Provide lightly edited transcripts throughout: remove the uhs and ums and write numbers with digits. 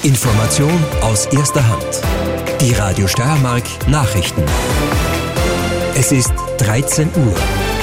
Information aus erster Hand. Die Radio Steiermark Nachrichten. Es ist 13 Uhr.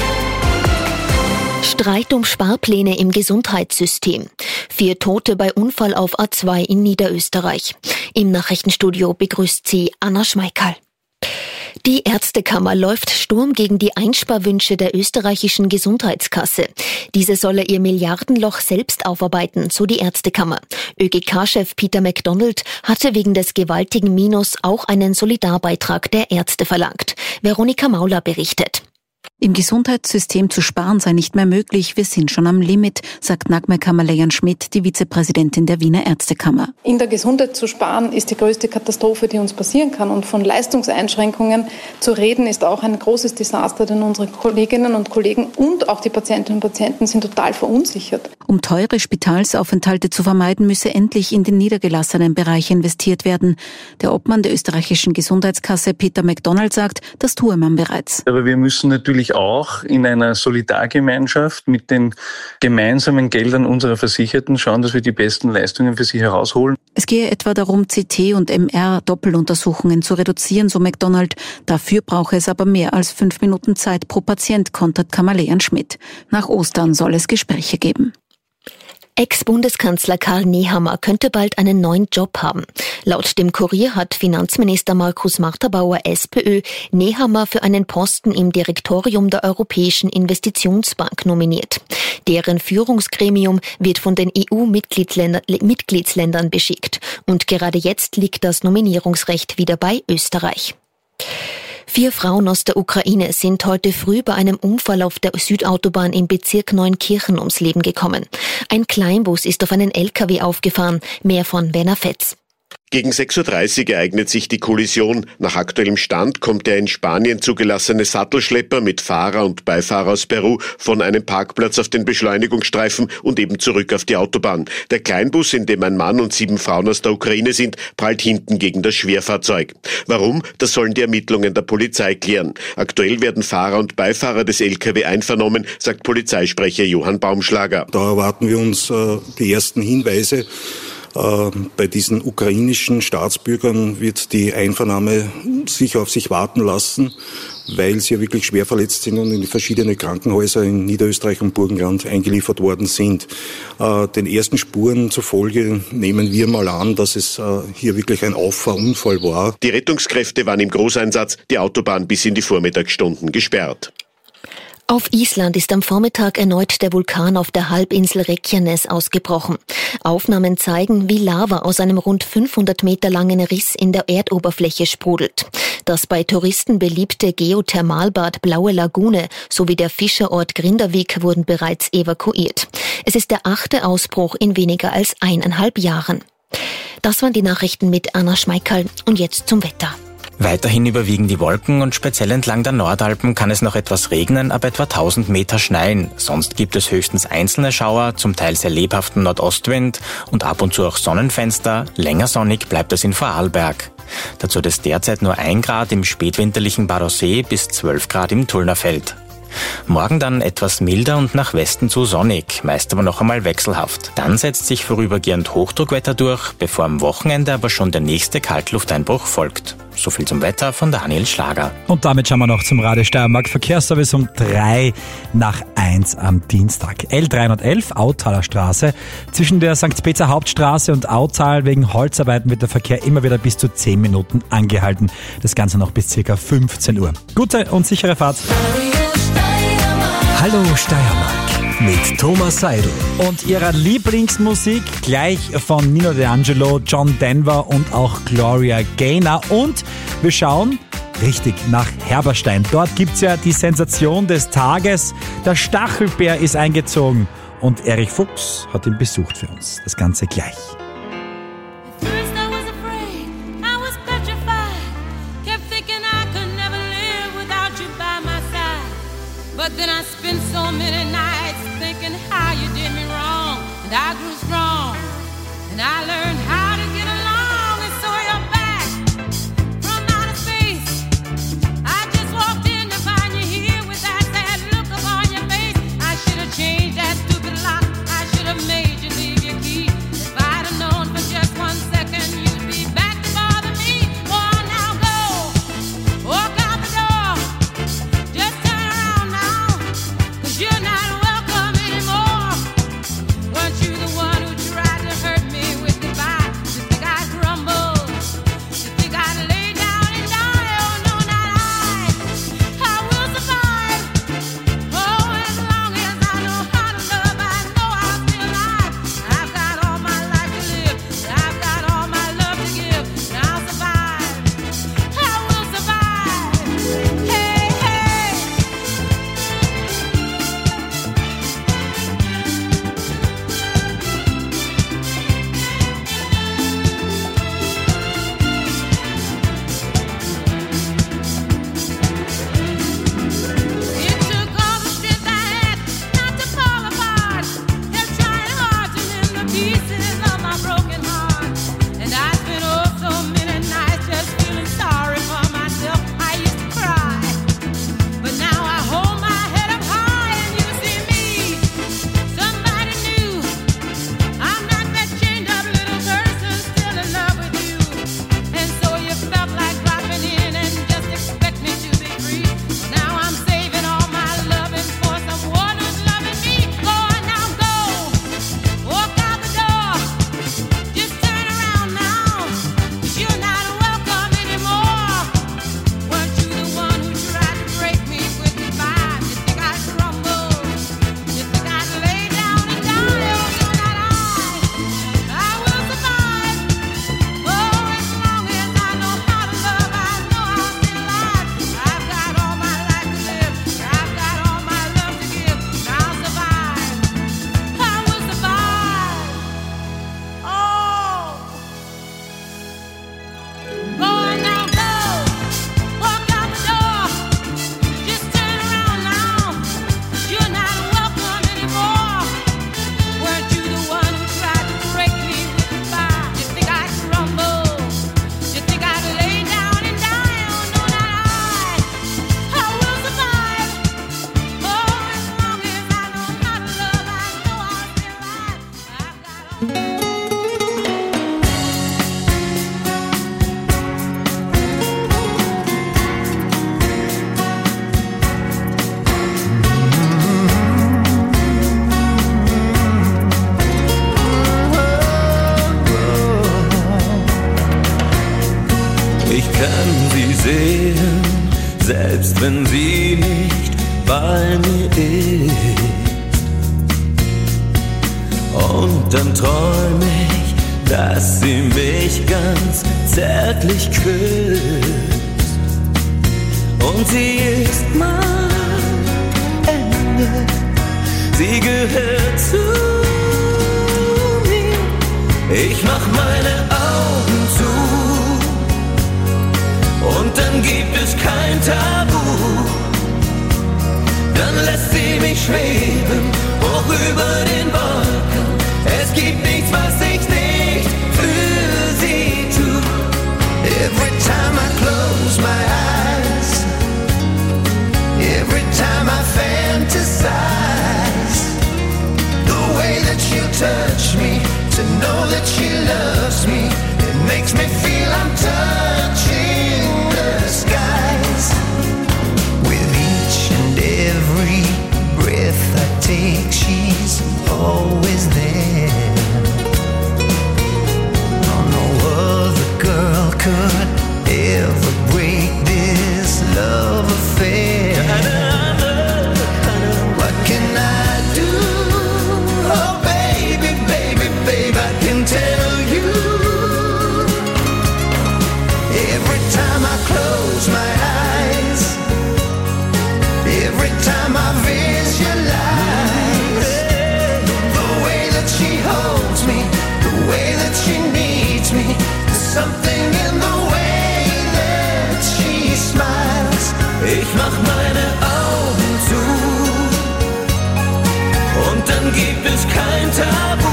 Streit um Sparpläne im Gesundheitssystem. 4 Tote bei Unfall auf A2 in Niederösterreich. Im Nachrichtenstudio begrüßt sie Anna Schmeikerl. Die Ärztekammer läuft Sturm gegen die Einsparwünsche der österreichischen Gesundheitskasse. Diese solle ihr Milliardenloch selbst aufarbeiten, so die Ärztekammer. ÖGK-Chef Peter MacDonald hatte wegen des gewaltigen Minus auch einen Solidarbeitrag der Ärzte verlangt. Veronika Mauler berichtet. Im Gesundheitssystem zu sparen sei nicht mehr möglich. Wir sind schon am Limit, sagt Nagmar Kammerleyan-Schmidt, die Vizepräsidentin der Wiener Ärztekammer. In der Gesundheit zu sparen ist die größte Katastrophe, die uns passieren kann. Und von Leistungseinschränkungen zu reden, ist auch ein großes Desaster, denn unsere Kolleginnen und Kollegen und auch die Patientinnen und Patienten sind total verunsichert. Um teure Spitalsaufenthalte zu vermeiden, müsse endlich in den niedergelassenen Bereich investiert werden. Der Obmann der österreichischen Gesundheitskasse, Peter MacDonald, sagt, das tue man bereits. Aber wir müssen natürlich auch in einer Solidargemeinschaft mit den gemeinsamen Geldern unserer Versicherten schauen, dass wir die besten Leistungen für sie herausholen. Es gehe etwa darum, CT- und MR-Doppeluntersuchungen zu reduzieren, so MacDonald. Dafür brauche es aber mehr als 5 Minuten Zeit pro Patient, kontert Kammerleyan-Schmidt. Nach Ostern soll es Gespräche geben. Ex-Bundeskanzler Karl Nehammer könnte bald einen neuen Job haben. Laut dem Kurier hat Finanzminister Markus Marterbauer, SPÖ, Nehammer für einen Posten im Direktorium der Europäischen Investitionsbank nominiert. Deren Führungsgremium wird von den EU-Mitgliedsländern beschickt. Und gerade jetzt liegt das Nominierungsrecht wieder bei Österreich. 4 Frauen aus der Ukraine sind heute früh bei einem Unfall auf der Südautobahn im Bezirk Neunkirchen ums Leben gekommen. Ein Kleinbus ist auf einen LKW aufgefahren. Mehr von Werner Fetz. Gegen 6.30 Uhr ereignet sich die Kollision. Nach aktuellem Stand kommt der in Spanien zugelassene Sattelschlepper mit Fahrer und Beifahrer aus Peru von einem Parkplatz auf den Beschleunigungsstreifen und eben zurück auf die Autobahn. Der Kleinbus, in dem ein Mann und 7 Frauen aus der Ukraine sind, prallt hinten gegen das Schwerfahrzeug. Warum? Das sollen die Ermittlungen der Polizei klären. Aktuell werden Fahrer und Beifahrer des LKW einvernommen, sagt Polizeisprecher Johann Baumschlager. Da erwarten wir uns die ersten Hinweise. Bei diesen ukrainischen Staatsbürgern wird die Einvernahme sicher auf sich warten lassen, weil sie ja wirklich schwer verletzt sind und in verschiedene Krankenhäuser in Niederösterreich und Burgenland eingeliefert worden sind. Den ersten Spuren zufolge nehmen wir mal an, dass es hier wirklich ein Auffahrunfall war. Die Rettungskräfte waren im Großeinsatz, die Autobahn bis in die Vormittagsstunden gesperrt. Auf Island ist am Vormittag erneut der Vulkan auf der Halbinsel Reykjanes ausgebrochen. Aufnahmen zeigen, wie Lava aus einem rund 500 Meter langen Riss in der Erdoberfläche sprudelt. Das bei Touristen beliebte Geothermalbad Blaue Lagune sowie der Fischerort Grindavik wurden bereits evakuiert. Es ist der 8. Ausbruch in weniger als 1,5 Jahren. Das waren die Nachrichten mit Anna Schmeikerl und jetzt zum Wetter. Weiterhin überwiegen die Wolken und speziell entlang der Nordalpen kann es noch etwas regnen, ab etwa 1000 Meter schneien. Sonst gibt es höchstens einzelne Schauer, zum Teil sehr lebhaften Nordostwind und ab und zu auch Sonnenfenster. Länger sonnig bleibt es in Vorarlberg. Dazu hat es derzeit nur 1 Grad im spätwinterlichen Barossee bis 12 Grad im Tullnerfeld. Morgen dann etwas milder und nach Westen zu sonnig, meist aber noch einmal wechselhaft. Dann setzt sich vorübergehend Hochdruckwetter durch, bevor am Wochenende aber schon der nächste Kaltlufteinbruch folgt. So viel zum Wetter von Daniel Schlager. Und damit schauen wir noch zum Radio Steiermark Verkehrsservice um 1:03 am Dienstag. L311 Autaler Straße. Zwischen der St. Peter Hauptstraße und Autal wegen Holzarbeiten wird der Verkehr immer wieder bis zu 10 Minuten angehalten. Das Ganze noch bis ca. 15 Uhr. Gute und sichere Fahrt. Hallo Steiermark mit Thomas Seidel. Und ihrer Lieblingsmusik gleich von Nino D'Angelo, John Denver und auch Gloria Gaynor. Und wir schauen richtig nach Herberstein. Dort gibt's ja die Sensation des Tages. Der Stachelbär ist eingezogen und Erich Fuchs hat ihn besucht für uns. Das Ganze gleich. But then I spent so many nights thinking how you did me wrong. And I grew strong, and I learned how to get along. And so you're back from outer space. I just walked in to find you here with that sad look upon your face. I should have changed that stupid lock. I should have made you leave your key. If I'd have known Ich kann sie sehen, selbst wenn sie nicht bei mir ist. Und dann träum ich, dass sie mich ganz zärtlich küsst. Und sie ist mein Engel, sie gehört zu mir. Ich mach meine Augen zu und dann gibt es kein Tabu. Dann lässt sie mich schweben, hoch über den Wolken. Es gibt nichts, was ich nicht für sie tu. Every time I close my eyes, every time I fantasize, the way that you touch me, to know that she loves me, it makes me feel I'm touching the skies. With each and every breath I take, she's always there. No other girl could ever break this love affair. What can I do? Oh baby, baby, babe, I can tell you. Every time I close my eyes, every time I visualize the way that she holds me, the way that she needs me, there's something in the way that she smiles. Ich mach meine Augen zu und dann gibt es kein Tabu.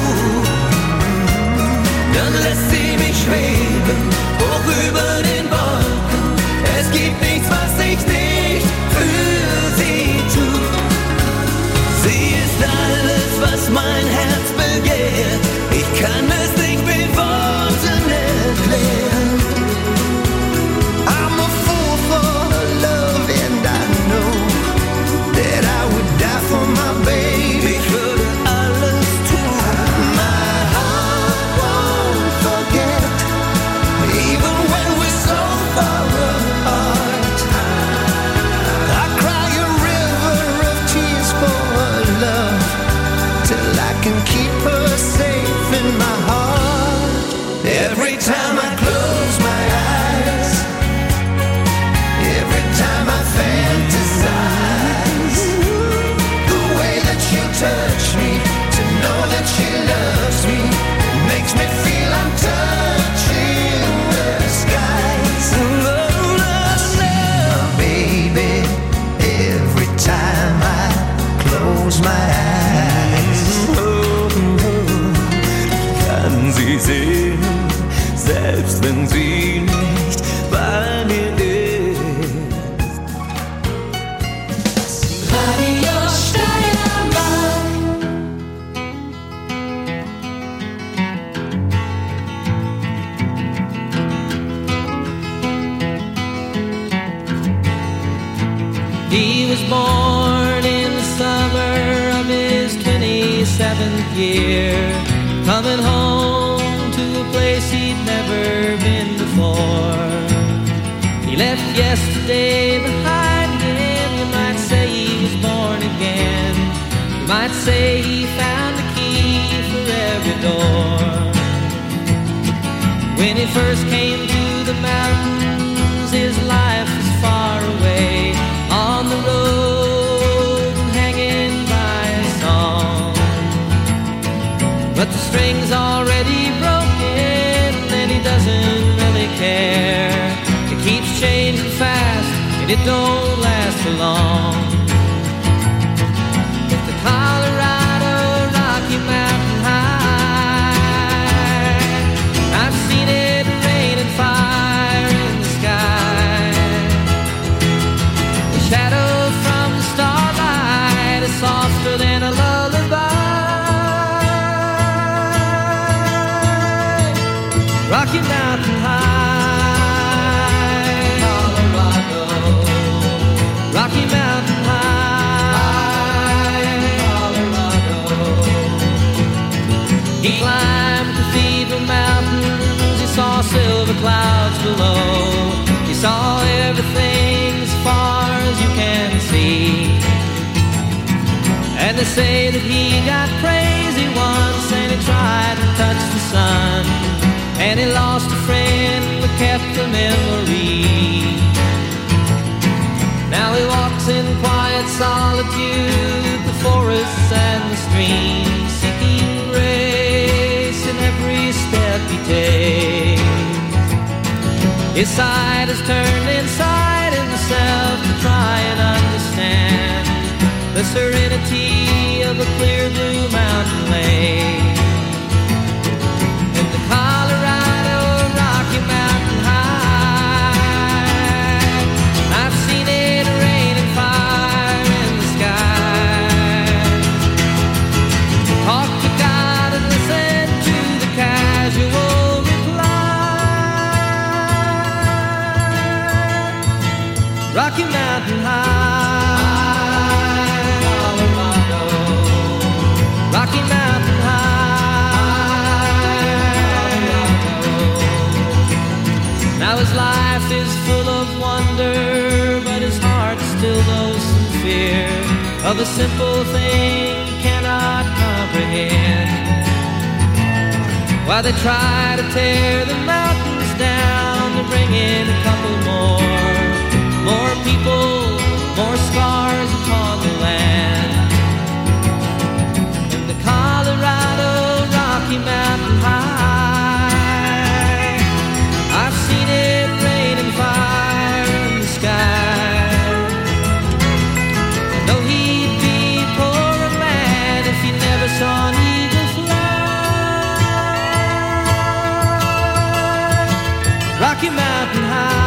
Dann lässt sie mich schweben, hoch über den Wolken. Es gibt nichts, was ich nicht für sie tu. Sie ist alles, was mein Herz begehrt. Ich kann es nicht mit Worten erklären. I'm a fool for love and I know that I would die for my baby. Ich würde alles tun. My heart won't forget, even when we're so far apart. I cry a river of tears for her love, till I can keep her safe in my heart. Every time I close my eyes, every time I fantasize, the way that you touch me, to know that she loves me, it makes me feel I'm touching the skies. Oh, baby, every time I close my eyes, kann sie sehen, selbst wenn sie nicht bei mir ist. Radio Steiermark. He was born in the summer of his 27th year, coming home to a place he'd never been before. He left yesterday behind him. You might say he was born again. You might say he found a key for every door. When he first came to the mountains, his life was far away, on the road and hanging by a song. But the string's already broken and he doesn't really care. It keeps changing fast and it don't last for long. It's the Colorado Rocky Mountain High. I've seen it rain and fire in the sky. The shadow from the starlight is softer than a lullaby. Rocky Mountain High, Colorado. Rocky Mountain High, Colorado. He climbed Cathedral Mountains, he saw silver clouds below. He saw everything as far as you can see. And they say that he got crazy once and he tried to touch the sun, and he lost a friend but kept the memory. Now he walks in quiet solitude, the forests and the streams, seeking grace in every step he takes. His side is turned inside himself to try and understand the serenity of a clear blue mountain lake. In the Colorado Rocky Mountain High, I've seen it rain and fire in the sky. Talk to God and listen to the casual reply. Rocky Mountain High, Rocky Mountain High. Now his life is full of wonder, but his heart still knows some fear of a simple thing he cannot comprehend. While they try to tear the mountains down to bring in a couple more people, more scars upon the land. Colorado Rocky Mountain High, I've seen it rain and fire in the sky. I know he'd be poor a man if he never saw an eagle fly. Rocky Mountain High.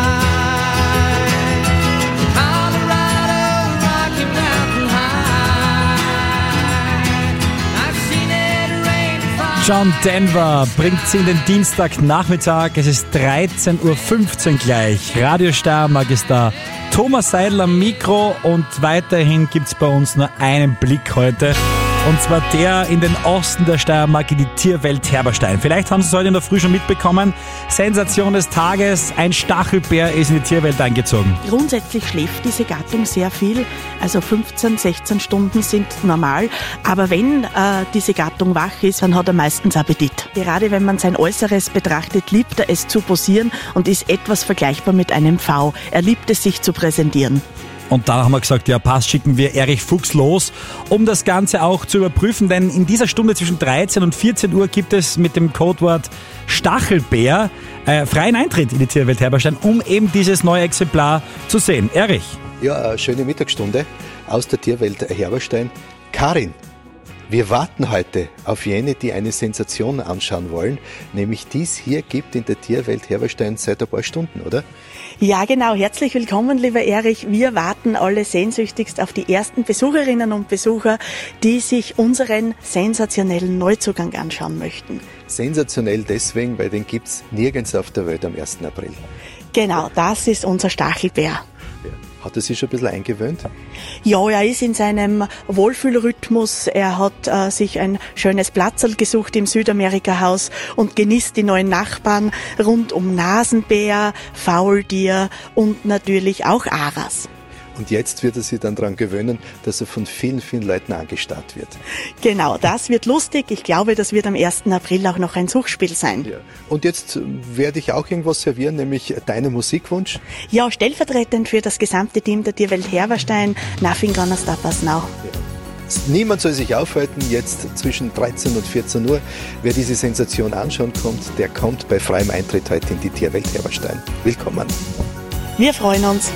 John Denver bringt sie in den Dienstagnachmittag. Es ist 13.15 Uhr gleich. Radio Steiermark ist da. Thomas Seidel am Mikro und weiterhin gibt es bei uns nur einen Blick heute. Und zwar der in den Osten der Steiermark, in die Tierwelt Herberstein. Vielleicht haben Sie es heute in der Früh schon mitbekommen. Sensation des Tages, ein Stachelbär ist in die Tierwelt eingezogen. Grundsätzlich schläft diese Gattung sehr viel, also 15, 16 Stunden sind normal. Aber wenn diese Gattung wach ist, dann hat er meistens Appetit. Gerade wenn man sein Äußeres betrachtet, liebt er es zu posieren und ist etwas vergleichbar mit einem V. Er liebt es, sich zu präsentieren. Und da haben wir gesagt, ja passt, schicken wir Erich Fuchs los, um das Ganze auch zu überprüfen, denn in dieser Stunde zwischen 13 und 14 Uhr gibt es mit dem Codewort Stachelbär freien Eintritt in die Tierwelt Herberstein, um eben dieses neue Exemplar zu sehen. Erich. Ja, eine schöne Mittagsstunde aus der Tierwelt Herberstein. Karin, wir warten heute auf jene, die eine Sensation anschauen wollen, nämlich dies hier gibt in der Tierwelt Herberstein seit ein paar Stunden, oder? Ja, genau. Herzlich willkommen, lieber Erich. Wir warten alle sehnsüchtigst auf die ersten Besucherinnen und Besucher, die sich unseren sensationellen Neuzugang anschauen möchten. Sensationell deswegen, weil den gibt's nirgends auf der Welt am 1. April. Genau, das ist unser Stachelbär. Hat er sich schon ein bisschen eingewöhnt? Ja, er ist in seinem Wohlfühlrhythmus. Er hat sich ein schönes Platzl gesucht im Südamerika-Haus und genießt die neuen Nachbarn rund um Nasenbär, Faultier und natürlich auch Aras. Und jetzt wird er sich dann daran gewöhnen, dass er von vielen, vielen Leuten angestarrt wird. Genau, das wird lustig. Ich glaube, das wird am 1. April auch noch ein Suchspiel sein. Ja. Und jetzt werde ich auch irgendwas servieren, nämlich deinen Musikwunsch. Ja, stellvertretend für das gesamte Team der Tierwelt Herberstein, Nothing Gonna Stop Us Now. Ja. Niemand soll sich aufhalten, jetzt zwischen 13 und 14 Uhr. Wer diese Sensation anschauen kommt, der kommt bei freiem Eintritt heute in die Tierwelt Herberstein. Willkommen. Wir freuen uns.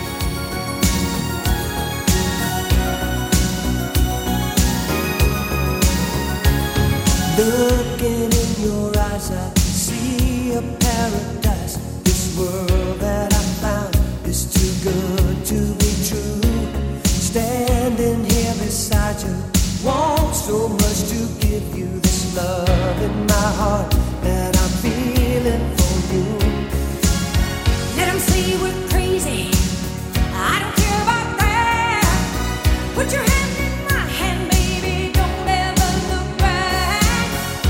Looking in your eyes, I see a paradise. This world that I found is too good to be true. Standing here beside you, want so much to give you this love in my heart that I'm feeling for you. Let 'em say we're crazy, I don't care about that. Put your hand in my hand, baby, don't ever look back.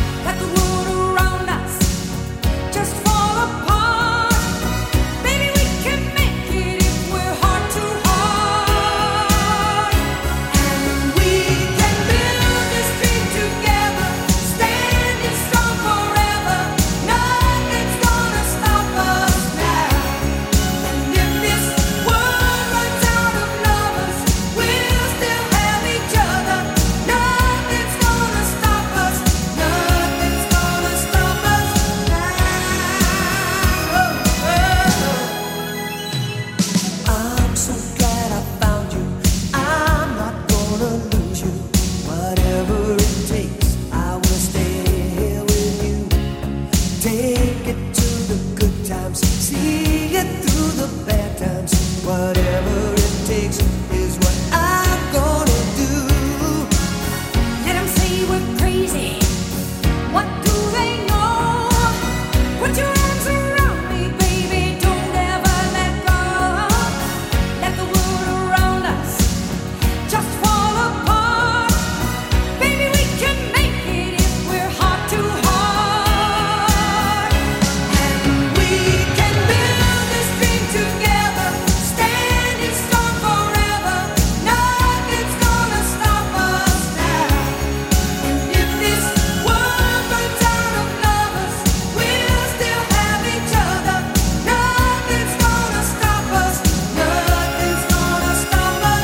times, see it through the bad times. Whatever it takes is what I'm gonna do. Let them say we're crazy. What do they know? Put your arms around me, baby. Don't ever let go. Let the world around us just fall apart. Baby, we can make it if we're heart to heart. And we can build this dream together, standing strong forever. Nothing's gonna stop us now. And if this world runs out of lovers, we'll still have each other. Nothing's gonna stop us. Nothing's gonna stop us.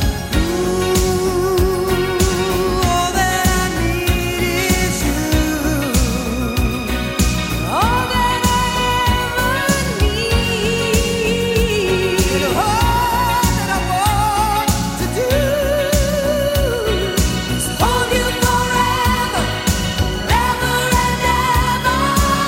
Ooh, all that I need is you. All that I ever need. All that I want to do is hold you forever, forever and ever.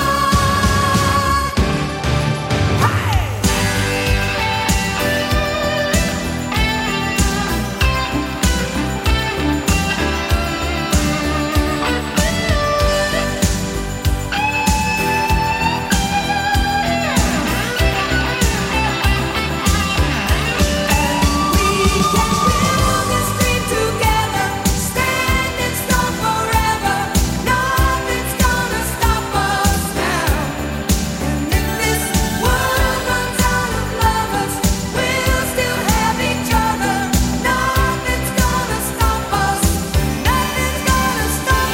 This dream together, standing strong forever. Nothing's gonna stop us now. And if this world runs out of lovers, we'll still have each other. Nothing's gonna stop us. Nothing's gonna stop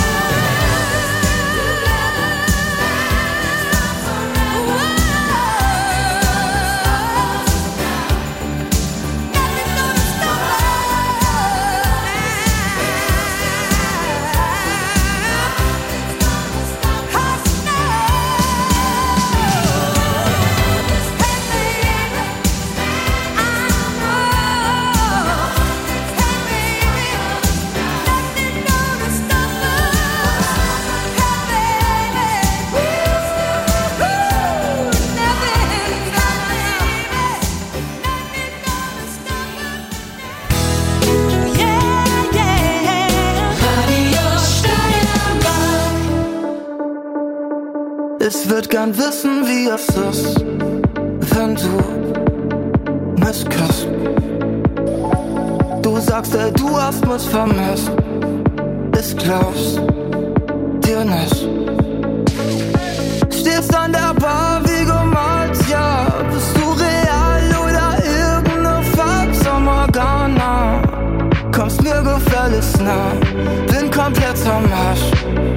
Ich würd gern wissen, wie es ist, wenn du mich küsst. Du sagst, ey, du hast mich vermisst. Ich glaub's dir nicht. Stehst an der Bar wie gemalt, ja. Bist du real oder irgendeine Farbsommergana? Kommst mir gefällig nah, bin komplett am Arsch.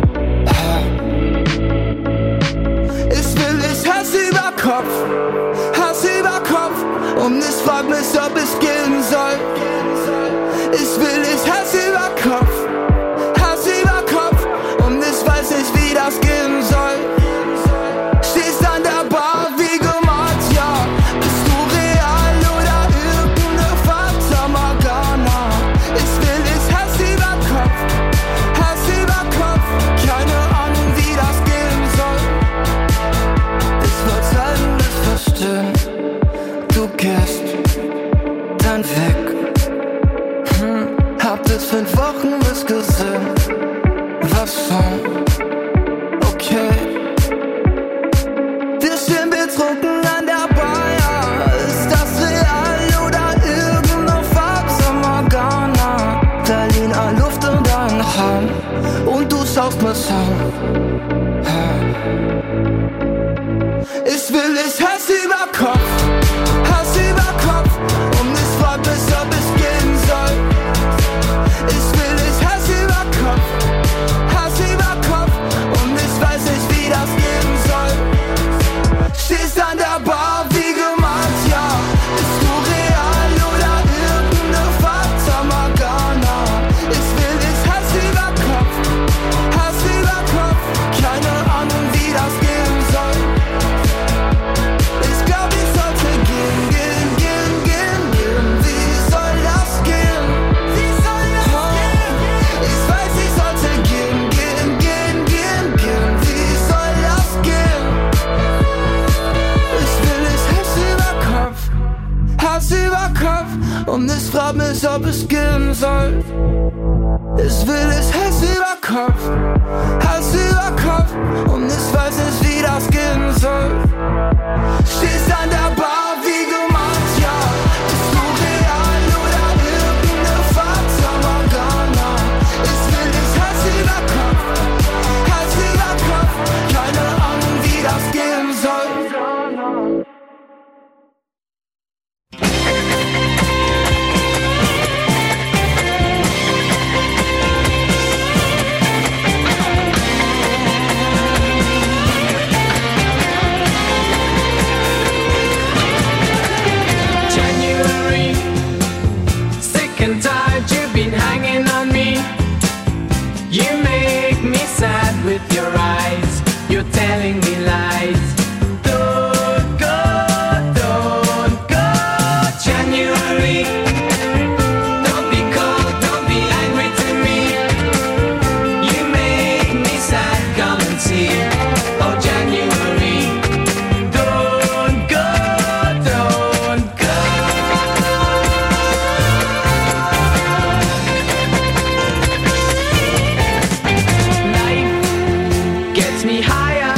Ich Hass über Kopf und ich frag mich, ob ich gehen soll. Ich Hass über Kopf und ich weiß nicht, wie das gehen soll. Stehst an der Bar wie gemalt, ja. Bist du real oder irgendeine Fata-Morgana? Ich Hass über Kopf, keine Ahnung, wie das gehen soll. Ich würd's halt nicht verstehen, du gehst dann weg. Hab das 5 Wochen nicht gesehen, was schon, okay. Wir stehen betrunken an der Bar, ja. Ist das real oder irgendeine Farbsommergana? Berliner Luft in deinen Haaren und du schaust mich an. Ich Hass über Kopf und ich frag mich, ob ich gehen soll. Ich Hass über Kopf und ich weiß nicht, wie das gehen soll. Stehst an der Bar wie gemalt, ja. Bist du real oder irgendeine Fata-Morgana? Ich Hass über Kopf, keine Ahnung, wie das gehen soll. Ich glaub, ich Und es fragt mich, ob es gehen soll. Ich will es Hals über Kopf, Hals über Kopf. Und ich weiß nicht, wie das gehen soll. Stehst an der Bar wie gemacht, ja. Bist du real oder irgendeine Fata Morgana? Ich will es Hals über Kopf, Hals über Kopf. Keine Ahnung, wie das gehen soll. With your eyes, you're telling me lies. Don't go, January. Don't be cold, don't be angry to me. You make me sad, come and see. Oh, January. Don't go, gets me higher.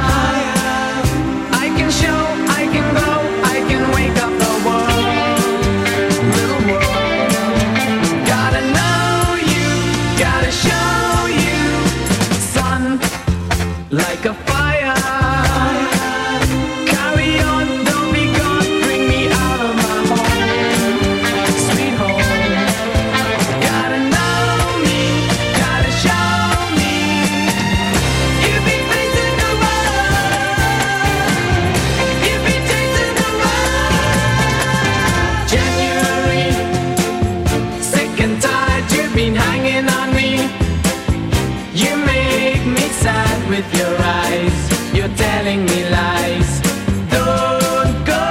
I can show, I can go, I can wake up the world, little world. Gotta know you, gotta show you. Sun, like a fire. Carry on, don't be gone, bring me out of my home, sweet home. Gotta know me, gotta show me. You've been facing the world, you've been chasing the world. January, sick and tired, you've been hanging on me. You make me sad with your eyes, you're telling me lies. Don't go,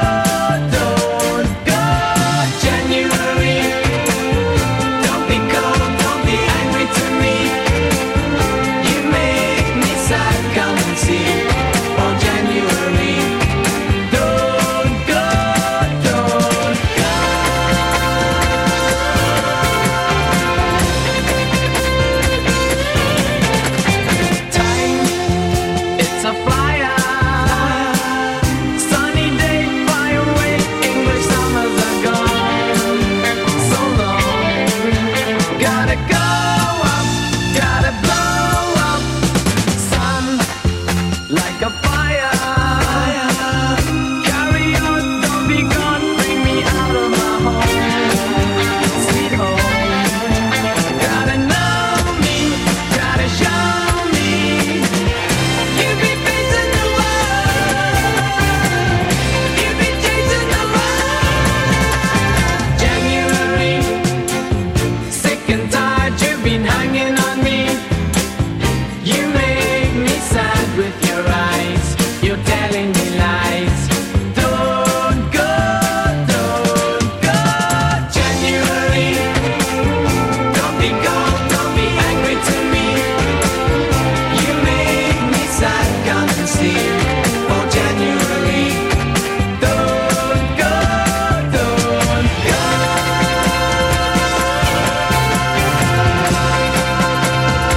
January. Don't be cold, don't be angry to me. You make me sad, come and see. Oh, January. Don't go, Time, it's a flyer. Sunny day, fly away. English summers are gone. So long. Gotta go up, gotta blow up. Sun, like a fire. Carry on, don't be gone. Bring me out of my home, sweet home. Gotta know me, gotta show me. You've been facing the world, you've been chasing the world. January, sick and tired, you've been hanging on me. You make me sad with your eyes, you're telling me lies. Don't go, January. Don't be cold, don't be angry to me. You make me sad, come and see. Oh, January. Don't go,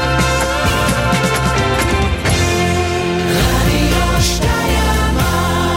Radio Steiermark.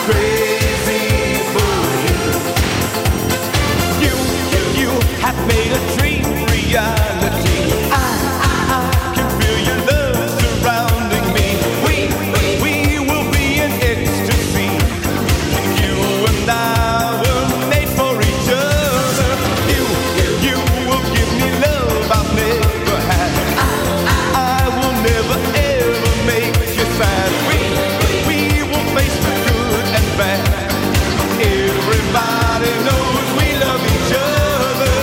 crazy for you. You have made a dream reality. I can feel your love surrounding me. We will be in ecstasy. You and I were made for each other. You will give me love I've never had. I will never ever make you sad. We will face the good and bad. Everybody knows we love each other.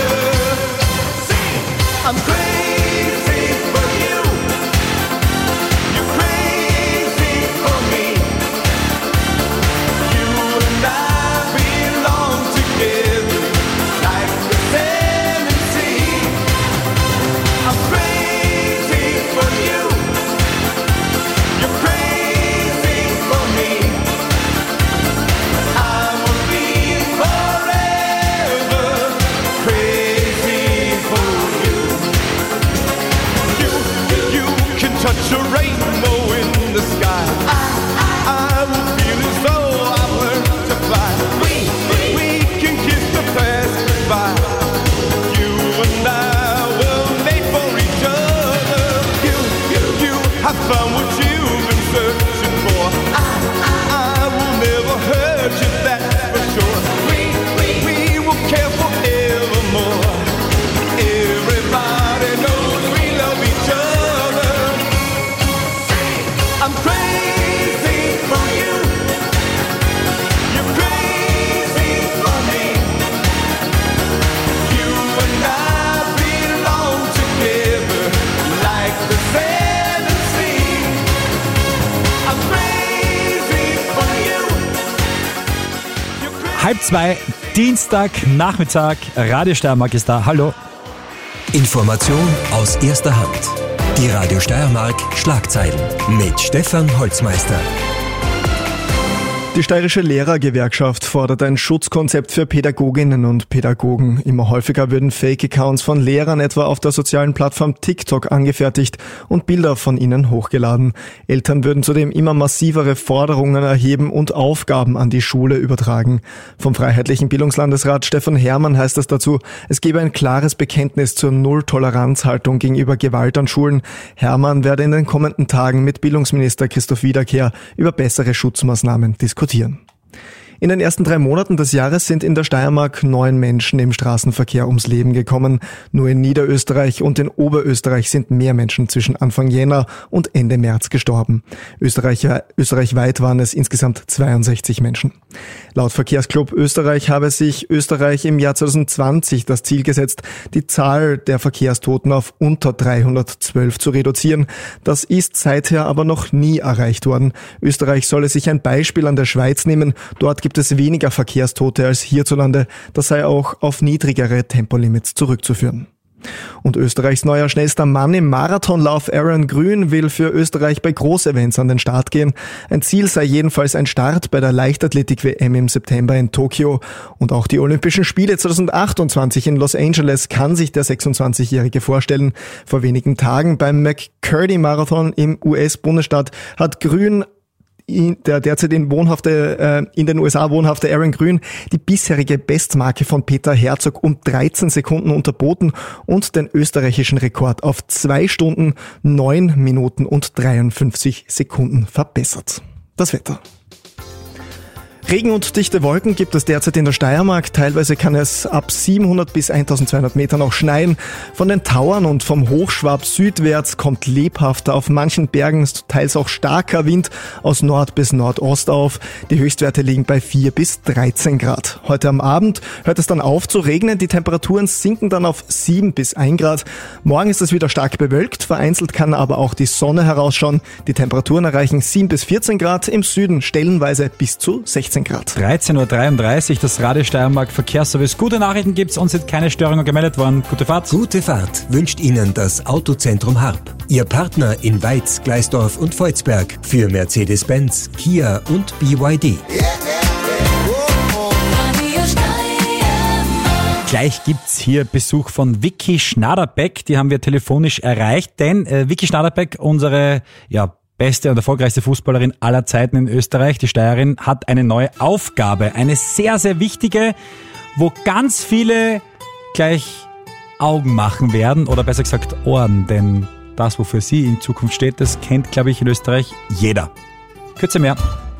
I'm crazy for you. You're crazy for me. You and I belong together like the sand and sea. I'm crazy for you. You're crazy for me. I will be forever crazy for you. You can touch a rainbow in the sky. I will feel as though I've learned to fly. We can kiss the past goodbye. You and I were made for each other. You have found what you've been searching for. I will never hurt you, that's for sure. We will care forevermore. Everybody knows we love each other. I'm crazy for you. You're crazy for me. You and I belong together like the sand and sea. I'm crazy for you. 1:30, Dienstag, Nachmittag, Radio Steiermark ist da. Hallo. Information aus erster Hand. Die Radio Steiermark Schlagzeilen mit Stefan Holzmeister. Die steirische Lehrergewerkschaft fordert ein Schutzkonzept für Pädagoginnen und Pädagogen. Immer häufiger würden Fake-Accounts von Lehrern etwa auf der sozialen Plattform TikTok angefertigt und Bilder von ihnen hochgeladen. Eltern würden zudem immer massivere Forderungen erheben und Aufgaben an die Schule übertragen. Vom Freiheitlichen Bildungslandesrat Stefan Hermann heißt es dazu, es gebe ein klares Bekenntnis zur Null-Toleranz-Haltung gegenüber Gewalt an Schulen. Hermann werde in den kommenden Tagen mit Bildungsminister Christoph Wiederkehr über bessere Schutzmaßnahmen diskutieren. In den ersten 3 Monaten des Jahres sind in der Steiermark 9 Menschen im Straßenverkehr ums Leben gekommen. Nur in Niederösterreich und in Oberösterreich sind mehr Menschen zwischen Anfang Jänner und Ende März gestorben. Österreichweit waren es insgesamt 62 Menschen. Laut Verkehrsclub Österreich habe sich Österreich im Jahr 2020 das Ziel gesetzt, die Zahl der Verkehrstoten auf unter 312 zu reduzieren. Das ist seither aber noch nie erreicht worden. Österreich solle sich ein Beispiel an der Schweiz nehmen. Dort gibt es weniger Verkehrstote als hierzulande. Das sei auch auf niedrigere Tempolimits zurückzuführen. Und Österreichs neuer schnellster Mann im Marathonlauf Aaron Grün will für Österreich bei Großevents an den Start gehen. Ein Ziel sei jedenfalls ein Start bei der Leichtathletik-WM im September in Tokio. Und auch die Olympischen Spiele 2028 in Los Angeles kann sich der 26-Jährige vorstellen. Vor wenigen Tagen beim McCurdy-Marathon im US-Bundesstaat hat Grün, der derzeit in den USA wohnhafte Aaron Grün, die bisherige Bestmarke von Peter Herzog um 13 Sekunden unterboten und den österreichischen Rekord auf 2 Stunden, 9 Minuten und 53 Sekunden verbessert. Das Wetter. Regen und dichte Wolken gibt es derzeit in der Steiermark. Teilweise kann es ab 700 bis 1200 Metern auch schneien. Von den Tauern und vom Hochschwab südwärts kommt lebhafter, auf manchen Bergen teils auch starker Wind aus Nord bis Nordost auf. Die Höchstwerte liegen bei 4 bis 13 Grad. Heute am Abend hört es dann auf zu regnen. Die Temperaturen sinken dann auf 7 bis 1 Grad. Morgen ist es wieder stark bewölkt. Vereinzelt kann aber auch die Sonne herausschauen. Die Temperaturen erreichen 7 bis 14 Grad. Im Süden stellenweise bis zu 16 Grad. 13.33 Uhr, das Radio Steiermark Verkehrsservice. Gute Nachrichten gibt's, uns sind keine Störungen gemeldet worden. Gute Fahrt. Gute Fahrt wünscht Ihnen das Autozentrum Harp. Ihr Partner in Weiz, Gleisdorf und Volzberg für Mercedes-Benz, Kia und BYD. Gleich gibt's hier Besuch von Vicky Schnaderbeck. Die haben wir telefonisch erreicht, denn Vicky Schnaderbeck, unsere beste und erfolgreichste Fußballerin aller Zeiten in Österreich. Die Steirerin hat eine neue Aufgabe, eine sehr, sehr wichtige, wo ganz viele gleich Augen machen werden oder besser gesagt Ohren, denn das, wofür sie in Zukunft steht, das kennt, glaube ich, in Österreich jeder. Kürze mehr.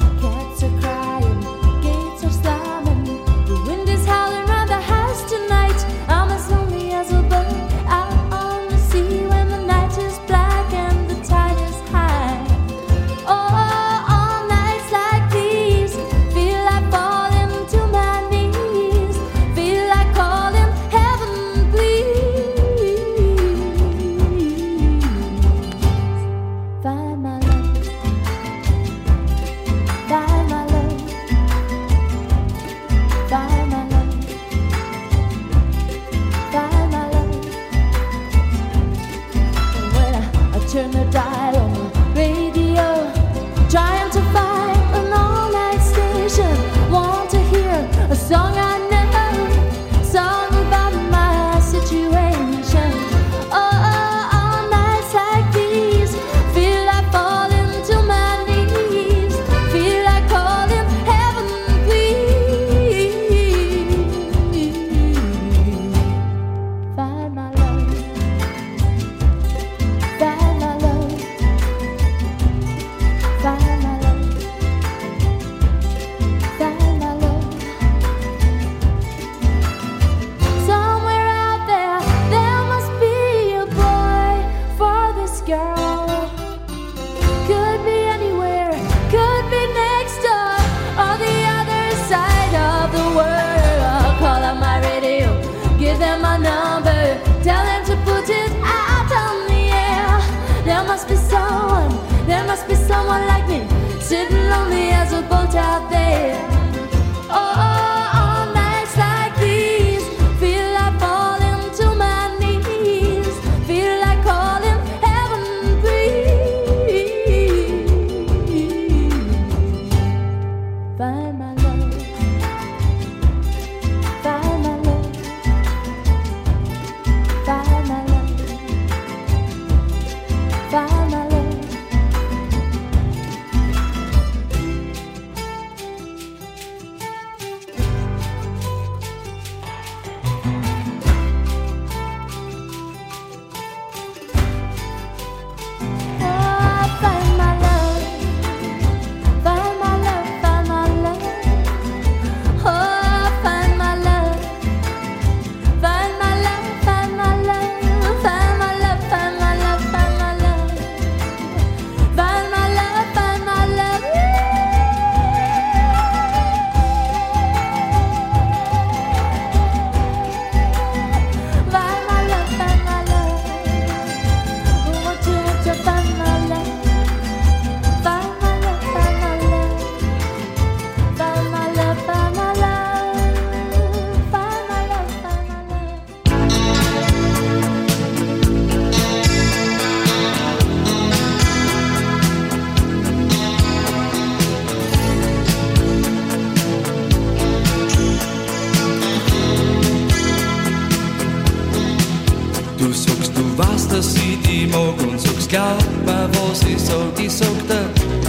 dass ich dich mag und sagst, glaub mir, was ich sag dir,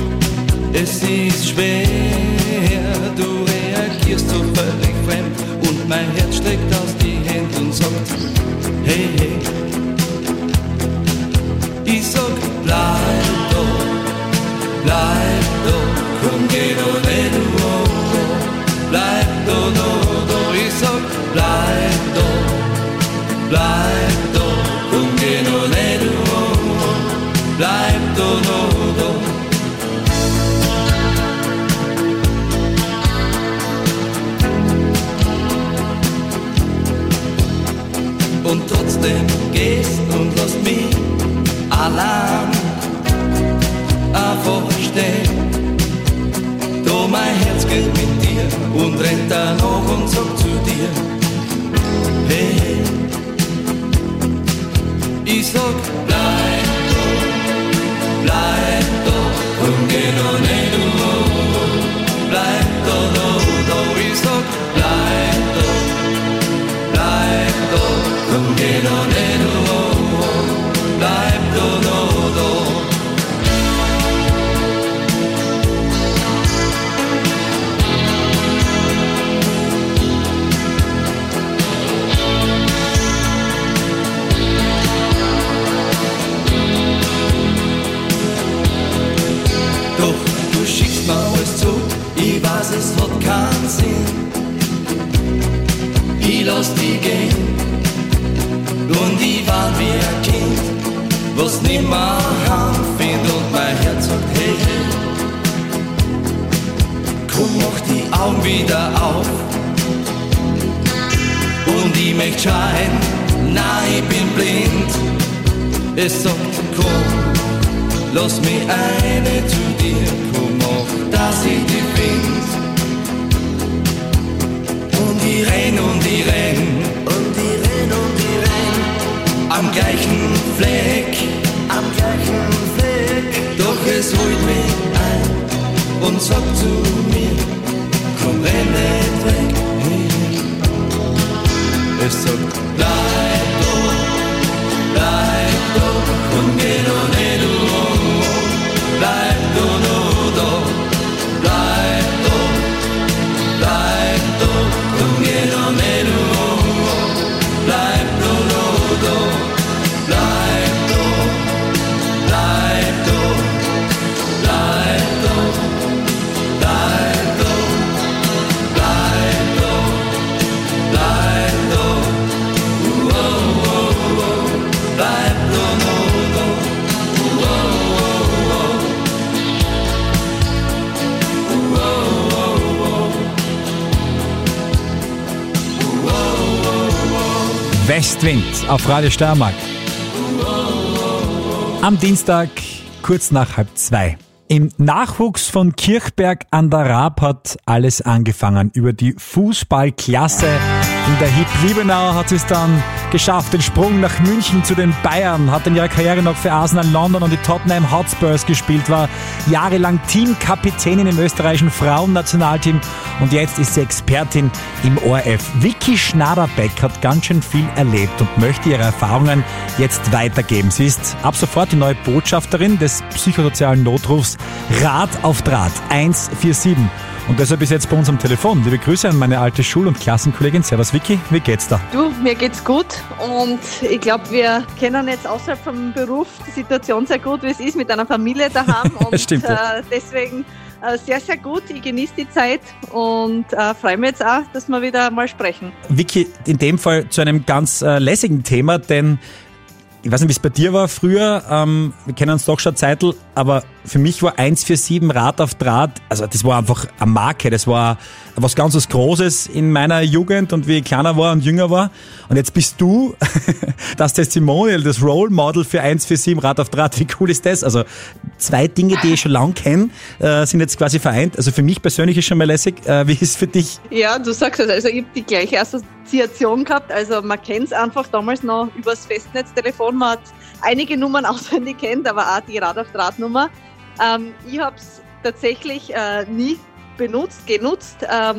es ist schwer, du reagierst so völlig fremd und mein Herz streckt aus die Hände und sagt, hey, hey, ich sag, bleib da, komm, geh da nicht bleib da, ich sag, bleib da, komm, geh da nicht bleib da. Und trotzdem gehst und lässt mich allein einfach stehen. Da mein Herz geht mit dir und rennt danach und sagt zu dir, hey, ich sag, bleib da, komm, geh da nicht bleib da, ich sag, bleib da, komm, geh da nicht bleib da. es hat keinen Sinn. Ich lass die gehen und ich war wie ein Kind, was nimmer heimfindet und mein Herz sagt, hey, hey, komm, mach die Augen wieder auf und ich möcht schreien, nein, ich bin blind. Es sagt, komm, lass mich eine zu dir, komm, mach, dass ich dich find. Und ich renn und ich renn und ich renn und ich renn am gleichen Fleck, doch es holt mich ein und sagt zu mir, komm, renn nicht weg. Es sagt, bleib da und geh doch nicht um, bleib doch noch da, bleib da und geh doch nicht um, bleib doch noch da, bleib da, bleib da, bleib da, bleib da, bleib da, bleib da, bleib doch noch da, Westwind auf Radio Steiermark. Am Dienstag, kurz nach 1:30. Im Nachwuchs von Kirchberg an der Raab hat alles angefangen. Über die Fußballklasse in der HIP Liebenau hat sie es dann geschafft. Den Sprung nach München zu den Bayern, hat in ihrer Karriere noch für Arsenal London und die Tottenham Hotspurs gespielt, war jahrelang Teamkapitänin im österreichischen Frauennationalteam und jetzt ist sie Expertin im ORF. Vicky Schnaderbeck hat ganz schön viel erlebt und möchte ihre Erfahrungen jetzt weitergeben. Sie ist ab sofort die neue Botschafterin des psychosozialen Notrufs Rat auf Draht 147. Und deshalb ist jetzt bei uns am Telefon. Liebe Grüße an meine alte Schul- und Klassenkollegin. Servus Vicky, wie geht's da? Du, mir geht's gut und ich glaube, wir kennen jetzt außerhalb vom Beruf die Situation sehr gut, wie es ist mit einer Familie daheim und stimmt, ja. Deswegen sehr, sehr gut. Ich genieße die Zeit und freue mich jetzt auch, dass wir wieder mal sprechen. Vicky, in dem Fall zu einem ganz lässigen Thema, denn ich weiß nicht, wie es bei dir war früher, wir kennen uns doch schon Zeitl, aber für mich war 147 Rat auf Draht, also das war einfach eine Marke, das war was ganz was Großes in meiner Jugend und wie ich kleiner war und jünger war. Und jetzt bist du das Testimonial, das Role Model für 147 Rat auf Draht. Wie cool ist das? Also 2 Dinge, die ich schon lange kenne, sind jetzt quasi vereint. Also für mich persönlich ist schon mal lässig. Wie ist es für dich? Ja, du sagst es, also ich habe die gleiche Assoziation gehabt. Also man kennt es einfach damals noch übers Festnetztelefon. Man hat einige Nummern auswendig kennt, aber auch die Rat auf Draht Nummer. Ich habe es tatsächlich nie genutzt,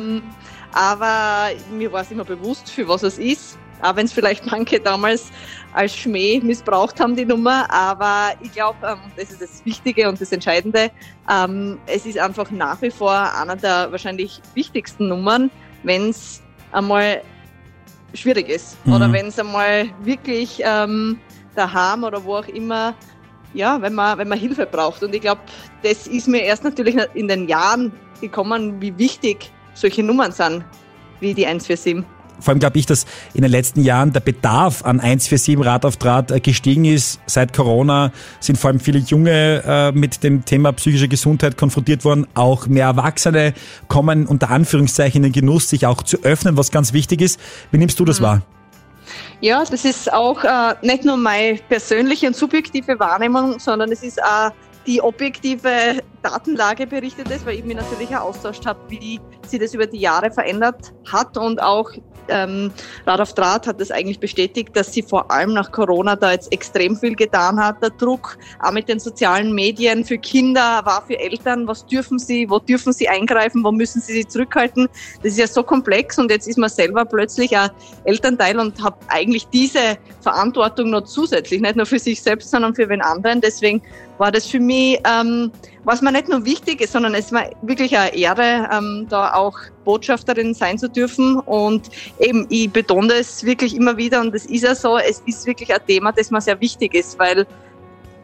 aber mir war es immer bewusst, für was es ist, auch wenn es vielleicht manche damals als Schmäh missbraucht haben, die Nummer, aber ich glaube, das ist das Wichtige und das Entscheidende, es ist einfach nach wie vor einer der wahrscheinlich wichtigsten Nummern, wenn es einmal schwierig ist oder wenn es einmal wirklich daheim oder wo auch immer, ja, wenn man Hilfe braucht. Und ich glaube, das ist mir erst natürlich in den Jahren gekommen, wie wichtig solche Nummern sind, wie die 147. Vor allem glaube ich, dass in den letzten Jahren der Bedarf an 147 Rat auf Draht gestiegen ist. Seit Corona sind vor allem viele Junge mit dem Thema psychische Gesundheit konfrontiert worden. Auch mehr Erwachsene kommen unter Anführungszeichen in den Genuss, sich auch zu öffnen, was ganz wichtig ist. Wie nimmst du das wahr? Ja, das ist auch nicht nur meine persönliche und subjektive Wahrnehmung, sondern es ist auch die objektive Datenlage berichtet ist, weil ich mich natürlich auch austauscht habe, wie sich das über die Jahre verändert hat und auch Rat auf Draht hat das eigentlich bestätigt, dass sie vor allem nach Corona da jetzt extrem viel getan hat. Der Druck auch mit den sozialen Medien für Kinder, war für Eltern, was dürfen sie, wo dürfen sie eingreifen, wo müssen sie sich zurückhalten. Das ist ja so komplex und jetzt ist man selber plötzlich ein Elternteil und hat eigentlich diese Verantwortung noch zusätzlich, nicht nur für sich selbst, sondern für wen anderen. Deswegen war das für mich, was mir nicht nur wichtig ist, sondern es war wirklich eine Ehre, da auch Botschafterin sein zu dürfen. Und eben, ich betone das wirklich immer wieder und das ist ja so, es ist wirklich ein Thema, das mir sehr wichtig ist, weil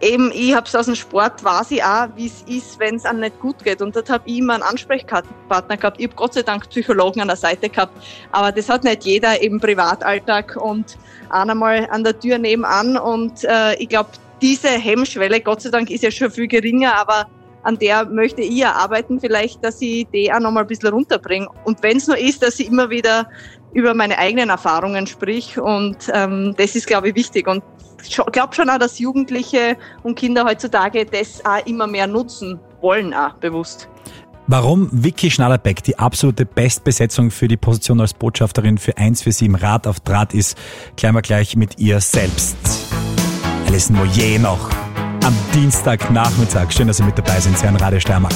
eben, ich habe es aus dem Sport, weiß ich auch, wie es ist, wenn es einem nicht gut geht. Und dort habe ich immer einen Ansprechpartner gehabt. Ich habe Gott sei Dank Psychologen an der Seite gehabt. Aber das hat nicht jeder im Privatalltag und einmal an der Tür nebenan. Und ich glaube, diese Hemmschwelle, Gott sei Dank, ist ja schon viel geringer, aber an der möchte ich ja arbeiten, vielleicht, dass ich die auch noch mal ein bisschen runterbringe. Und wenn es nur ist, dass ich immer wieder über meine eigenen Erfahrungen sprich. Und das ist, glaube ich, wichtig. Und ich glaube schon auch, dass Jugendliche und Kinder heutzutage das auch immer mehr nutzen wollen, auch bewusst. Warum Vicky Schneider-Beck die absolute Bestbesetzung für die Position als Botschafterin für 147 Rad auf Draht ist, klären wir gleich mit ihr selbst. Alison Moyer noch am Dienstagnachmittag. Schön, dass Sie mit dabei sind, Sie hören Radio Steiermark.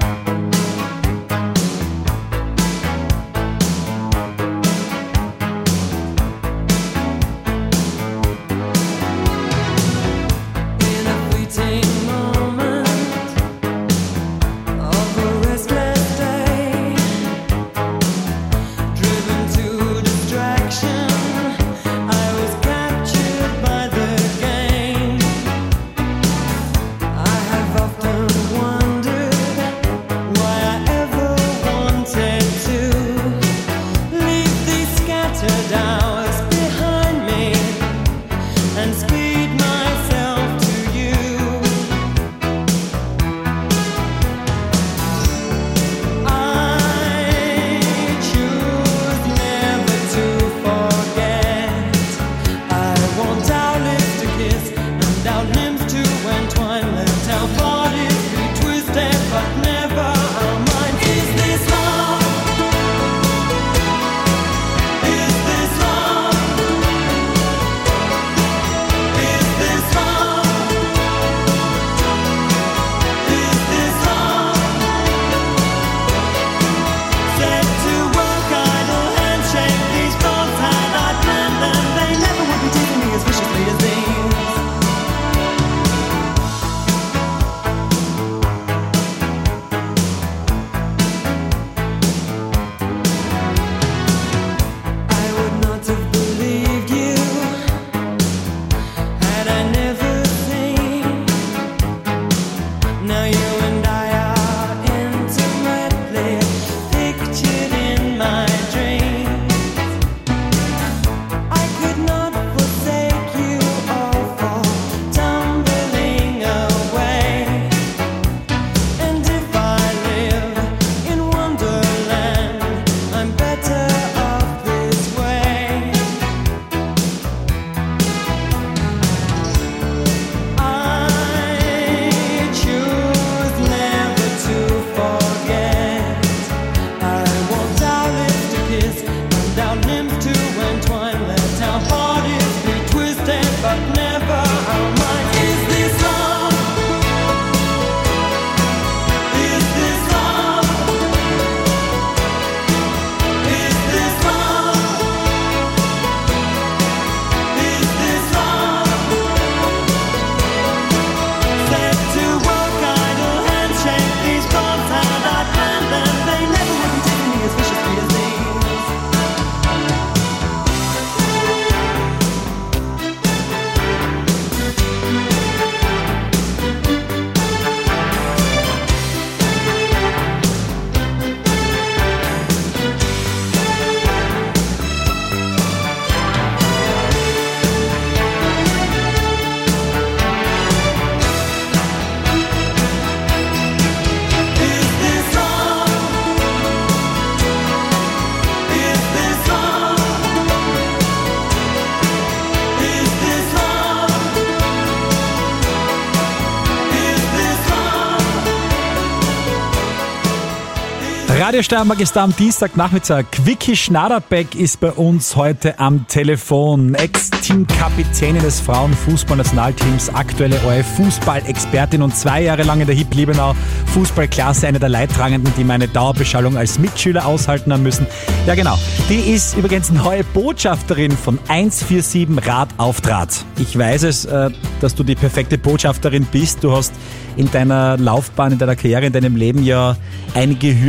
Radio Steiermark ist da am Dienstagnachmittag. Vicky Schneider-Beck ist bei uns heute am Telefon. Ex-Teamkapitänin des Frauenfußballnationalteams, aktuelle ORF-Fußball-Expertin und 2 Jahre lang in der HIP Liebenau Fußballklasse, eine der Leidtragenden, die meine Dauerbeschallung als Mitschüler aushalten haben müssen. Ja genau, die ist übrigens neue Botschafterin von 147 Rad auf Draht. Ich weiß es, dass du die perfekte Botschafterin bist. Du hast in deiner Laufbahn, in deiner Karriere, in deinem Leben ja einige Hürden überwunden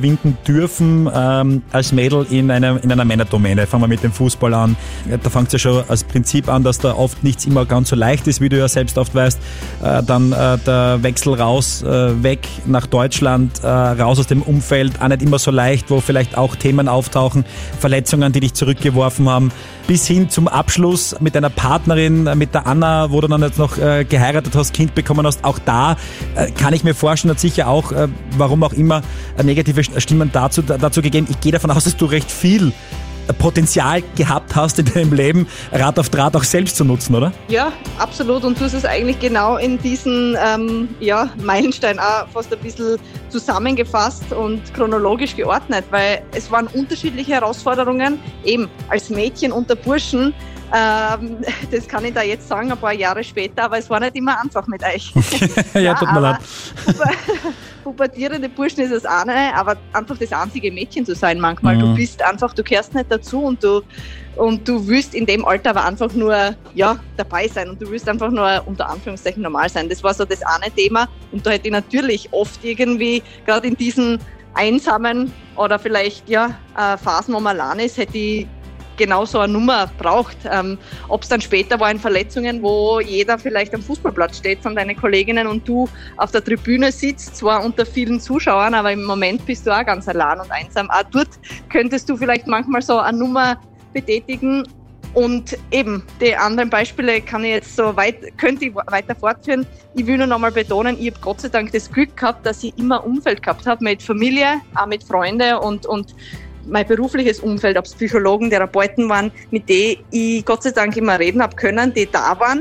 überwinden dürfen als Mädel in einer Männerdomäne. Fangen wir mit dem Fußball an. Da fängt es ja schon als Prinzip an, dass da oft nichts immer ganz so leicht ist, wie du ja selbst oft weißt. Dann der Wechsel raus, weg nach Deutschland, raus aus dem Umfeld, auch nicht immer so leicht, wo vielleicht auch Themen auftauchen, Verletzungen, die dich zurückgeworfen haben, bis hin zum Abschluss mit deiner Partnerin, mit der Anna, wo du dann jetzt noch geheiratet hast, Kind bekommen hast. Auch da kann ich mir vorstellen, hat sicher auch, warum auch immer, negative Stimmen dazu gegeben. Ich gehe davon aus, dass du recht viel Potenzial gehabt hast in deinem Leben, Rad auf Draht auch selbst zu nutzen, oder? Ja, absolut. Und du hast es eigentlich genau in diesen Meilenstein auch fast ein bisschen zusammengefasst und chronologisch geordnet, weil es waren unterschiedliche Herausforderungen, eben als Mädchen unter Burschen. Das kann ich da jetzt sagen, ein paar Jahre später, aber es war nicht immer einfach mit euch. Ja, tut mir leid. Pubertierende Burschen ist das eine, aber einfach das einzige Mädchen zu sein manchmal. Du bist einfach, du gehörst nicht dazu und du willst in dem Alter aber einfach nur dabei sein und du willst einfach nur unter Anführungszeichen normal sein. Das war so das eine Thema und da hätte ich natürlich oft irgendwie, gerade in diesen einsamen oder vielleicht Phasen, wo man allein ist, hätte ich genau so eine Nummer braucht. Ob es dann später war in Verletzungen, wo jeder vielleicht am Fußballplatz steht von deinen Kolleginnen und du auf der Tribüne sitzt, zwar unter vielen Zuschauern, aber im Moment bist du auch ganz allein und einsam. Auch dort könntest du vielleicht manchmal so eine Nummer betätigen und eben die anderen Beispiele könnte ich weiter fortführen. Ich will nur noch mal betonen, ich habe Gott sei Dank das Glück gehabt, dass ich immer ein Umfeld gehabt habe mit Familie, auch mit Freunden und mein berufliches Umfeld, ob es Psychologen, Therapeuten waren, mit denen ich Gott sei Dank immer reden habe können, die da waren.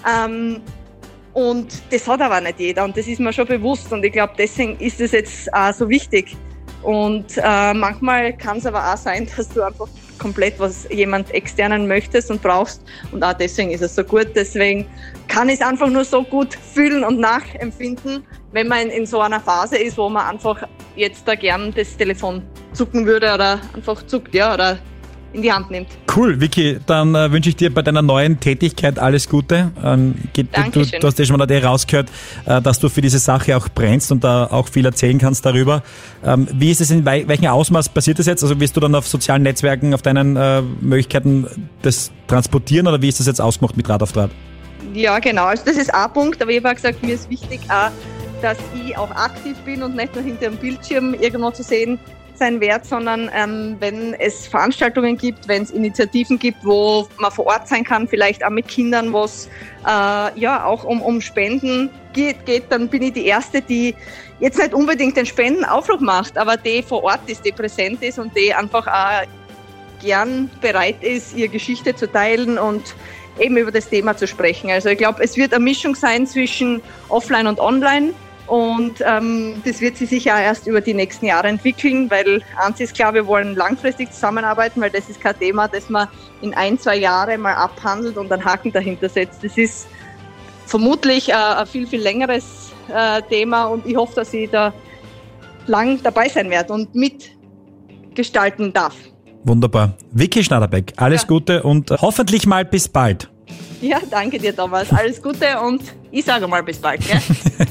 Und das hat aber nicht jeder und das ist mir schon bewusst und ich glaube, deswegen ist es jetzt auch so wichtig. Und manchmal kann es aber auch sein, dass du einfach komplett jemand Externen möchtest und brauchst und auch deswegen ist es so gut. Deswegen kann ich es einfach nur so gut fühlen und nachempfinden, wenn man in so einer Phase ist, wo man einfach jetzt da gern das Telefon zucken würde oder einfach zuckt, oder in die Hand nimmt. Cool, Vicky, dann wünsche ich dir bei deiner neuen Tätigkeit alles Gute. Dankeschön. Du hast ja schon mal rausgehört, dass du für diese Sache auch brennst und da auch viel erzählen kannst darüber. Wie ist es, in welchem Ausmaß passiert das jetzt? Also wirst du dann auf sozialen Netzwerken, auf deinen Möglichkeiten das transportieren oder wie ist das jetzt ausgemacht mit Rad auf Draht? Ja, genau. Also das ist ein Punkt, aber ich habe auch gesagt, mir ist wichtig auch, dass ich auch aktiv bin und nicht nur hinter dem Bildschirm irgendwo zu sehen sein werde, sondern wenn es Veranstaltungen gibt, wenn es Initiativen gibt, wo man vor Ort sein kann, vielleicht auch mit Kindern, wo es auch um Spenden geht, dann bin ich die Erste, die jetzt nicht unbedingt den Spendenaufruf macht, aber die vor Ort ist, die präsent ist und die einfach auch gern bereit ist, ihre Geschichte zu teilen und eben über das Thema zu sprechen. Also ich glaube, es wird eine Mischung sein zwischen Offline und Online. Und das wird sich sicher auch erst über die nächsten Jahre entwickeln, weil eins ist klar, wir wollen langfristig zusammenarbeiten, weil das ist kein Thema, das man in 1-2 Jahren mal abhandelt und einen Haken dahinter setzt. Das ist vermutlich ein viel, viel längeres Thema und ich hoffe, dass ich da lang dabei sein werde und mitgestalten darf. Wunderbar. Vicky Schnaderbeck, alles Gute und hoffentlich mal bis bald. Ja, danke dir, Thomas. Alles Gute und ich sage mal bis bald. Gell?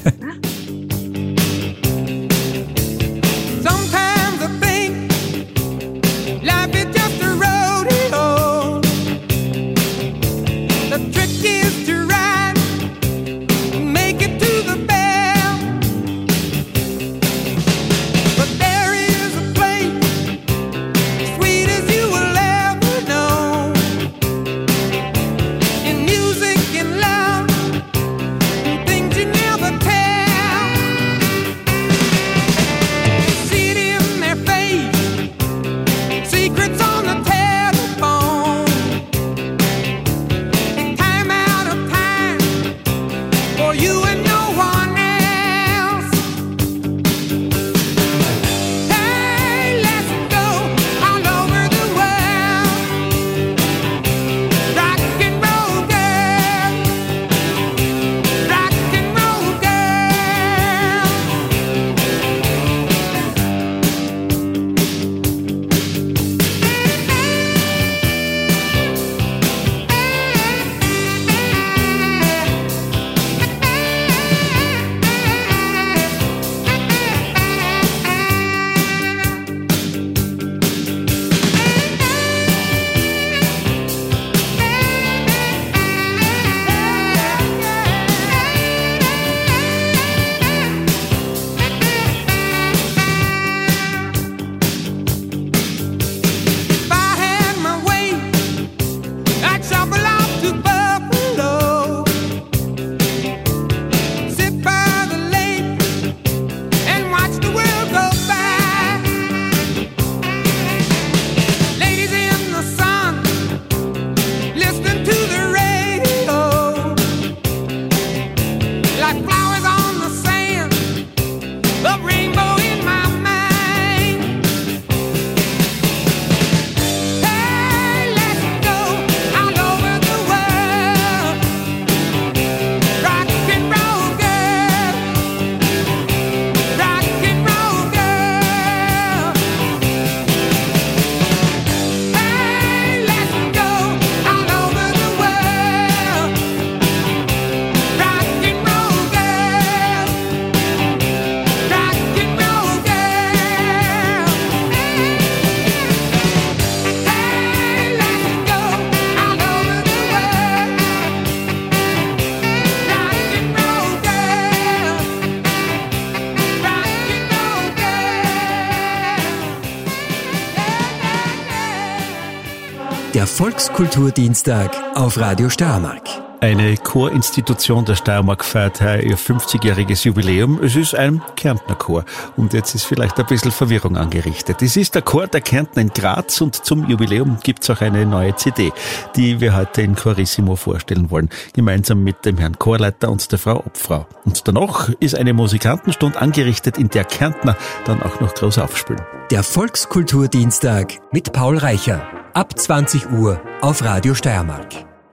Sometimes I think life is just a rodeo. The trick is to ride, make it to the bell. But there is a place, sweet as you will ever know. In music and love, and things you never tell. Der Volkskulturdienstag auf Radio Steiermark. Eine Chorinstitution der Steiermark feiert heuer ihr 50-jähriges Jubiläum. Es ist ein Kärntner Chor. Und jetzt ist vielleicht ein bisschen Verwirrung angerichtet. Es ist der Chor der Kärntner in Graz und zum Jubiläum gibt's auch eine neue CD, die wir heute in Chorissimo vorstellen wollen. Gemeinsam mit dem Herrn Chorleiter und der Frau Obfrau. Und danach ist eine Musikantenstunde angerichtet, in der Kärntner dann auch noch groß aufspielen. Der Volkskulturdienstag mit Paul Reicher. Ab 20 Uhr auf Radio Steiermark.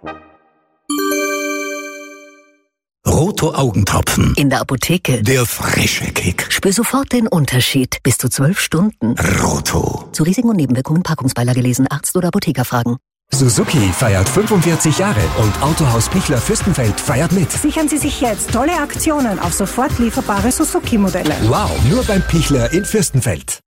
Roto Augentropfen. In der Apotheke. Der frische Kick. Spür sofort den Unterschied. Bis zu 12 Stunden. Roto. Zu Risiken und Nebenwirkungen Packungsbeilage lesen, Arzt oder Apotheker fragen. Suzuki feiert 45 Jahre und Autohaus Pichler Fürstenfeld feiert mit. Sichern Sie sich jetzt tolle Aktionen auf sofort lieferbare Suzuki-Modelle. Wow, nur beim Pichler in Fürstenfeld.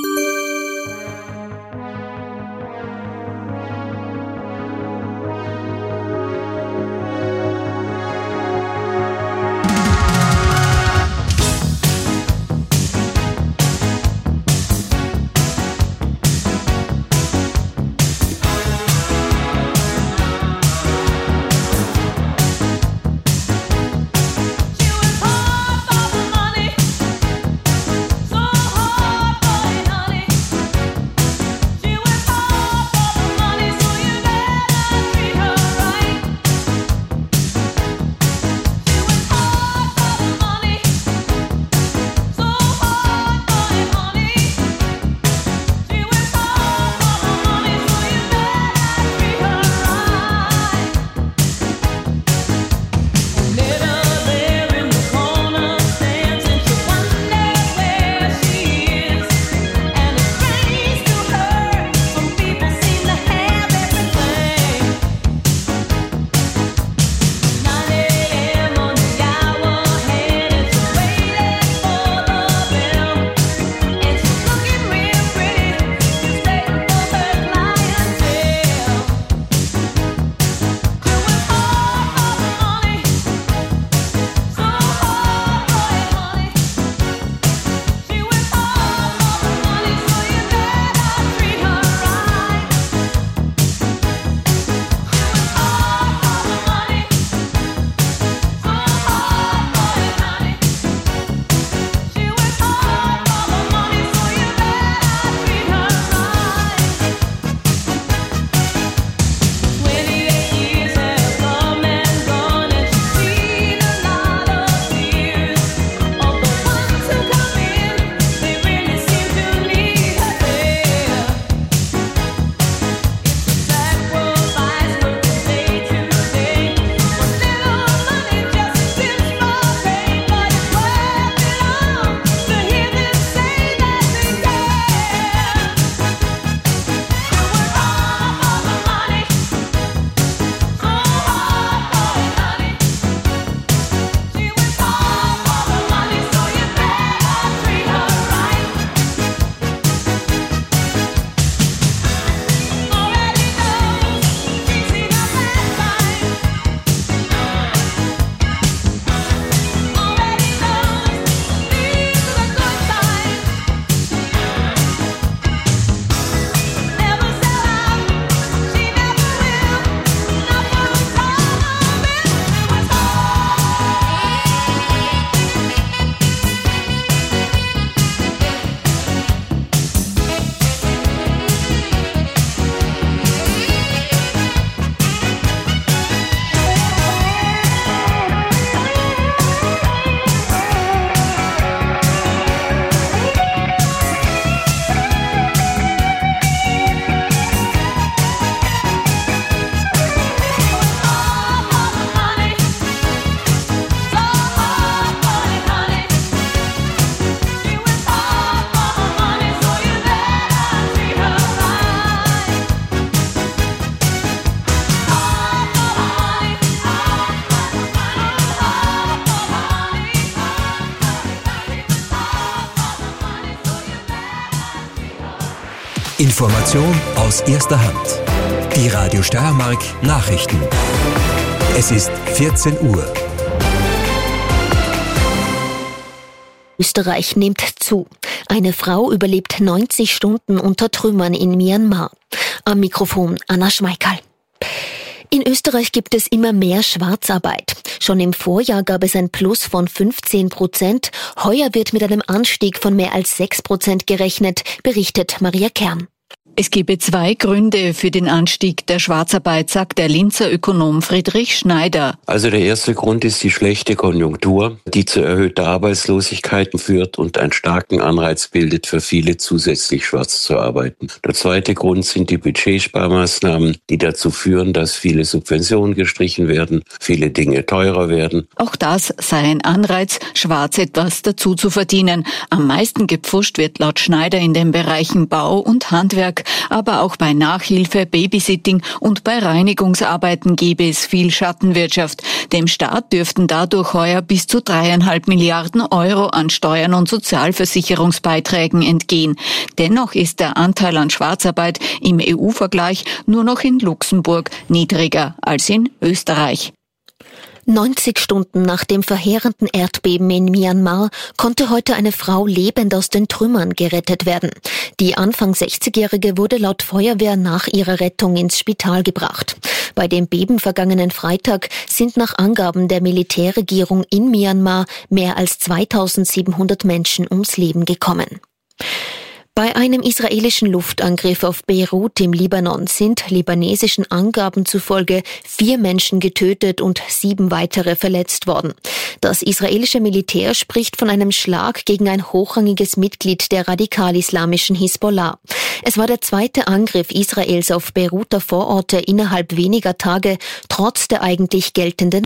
Information aus erster Hand. Die Radio Steiermark Nachrichten. Es ist 14 Uhr. Österreich nimmt zu. Eine Frau überlebt 90 Stunden unter Trümmern in Myanmar. Am Mikrofon Anna Schmeikal. In Österreich gibt es immer mehr Schwarzarbeit. Schon im Vorjahr gab es ein Plus von 15%. Heuer wird mit einem Anstieg von mehr als 6% gerechnet, berichtet Maria Kern. Es gebe zwei Gründe für den Anstieg der Schwarzarbeit, sagt der Linzer Ökonom Friedrich Schneider. Also der erste Grund ist die schlechte Konjunktur, die zu erhöhter Arbeitslosigkeit führt und einen starken Anreiz bildet, für viele zusätzlich schwarz zu arbeiten. Der zweite Grund sind die Budgetsparmaßnahmen, die dazu führen, dass viele Subventionen gestrichen werden, viele Dinge teurer werden. Auch das sei ein Anreiz, schwarz etwas dazu zu verdienen. Am meisten gepfuscht wird laut Schneider in den Bereichen Bau und Handwerk. Aber auch bei Nachhilfe, Babysitting und bei Reinigungsarbeiten gebe es viel Schattenwirtschaft. Dem Staat dürften dadurch heuer bis zu 3,5 Milliarden Euro an Steuern und Sozialversicherungsbeiträgen entgehen. Dennoch ist der Anteil an Schwarzarbeit im EU-Vergleich nur noch in Luxemburg niedriger als in Österreich. 90 Stunden nach dem verheerenden Erdbeben in Myanmar konnte heute eine Frau lebend aus den Trümmern gerettet werden. Die Anfang 60-Jährige wurde laut Feuerwehr nach ihrer Rettung ins Spital gebracht. Bei dem Beben vergangenen Freitag sind nach Angaben der Militärregierung in Myanmar mehr als 2700 Menschen ums Leben gekommen. Bei einem israelischen Luftangriff auf Beirut im Libanon sind libanesischen Angaben zufolge 4 Menschen getötet und 7 weitere verletzt worden. Das israelische Militär spricht von einem Schlag gegen ein hochrangiges Mitglied der radikal-islamischen Hisbollah. Es war der zweite Angriff Israels auf Beiruter Vororte innerhalb weniger Tage, trotz der eigentlich geltenden